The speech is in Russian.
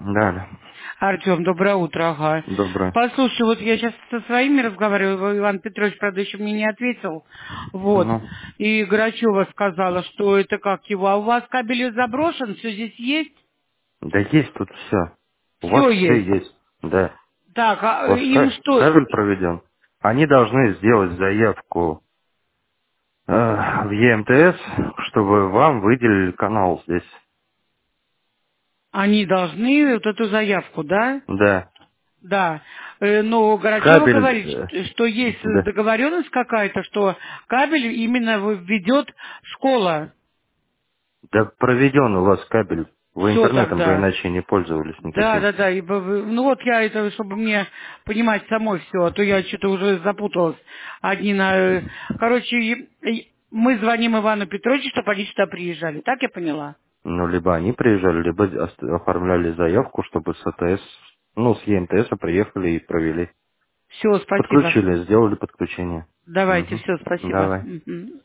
Да, да. Артем, доброе утро, ага. Доброе. Послушай, вот я сейчас со своими разговариваю, Иван Петрович, правда, еще мне не ответил. Вот. Ну, И Грачева сказала, что это как его, а у вас кабель заброшен, все здесь есть? да есть тут все. У вас Все все есть. есть. Да. Так, У а вас им что? кабель проведен. Они должны сделать заявку в ЕМТС, чтобы вам выделили канал здесь. Они должны вот эту заявку, да? Да. Да. Но Горачева Кабель, говорит, что есть да. договоренность какая-то, что кабель именно введет школа. Да проведен у вас кабель. Вы Все интернетом же тогда. иначе не пользовались Да, никаким. да, да. Ну вот я это, чтобы мне понимать самой все, а то я что-то уже запуталась. Одни на... Короче, мы звоним Ивану Петровичу, чтобы они сюда приезжали. Так я поняла? Ну, либо они приезжали, либо оформляли заявку, чтобы с АТС, ну, с ЕМТС приехали и провели. Все, спасибо. Подключили, сделали подключение. Давайте, Угу. все, спасибо. Давай. Мгм.